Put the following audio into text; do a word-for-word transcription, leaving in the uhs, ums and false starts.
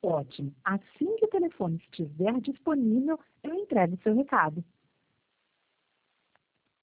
Ótimo. Assim que o telefone estiver disponível, eu entrego seu recado.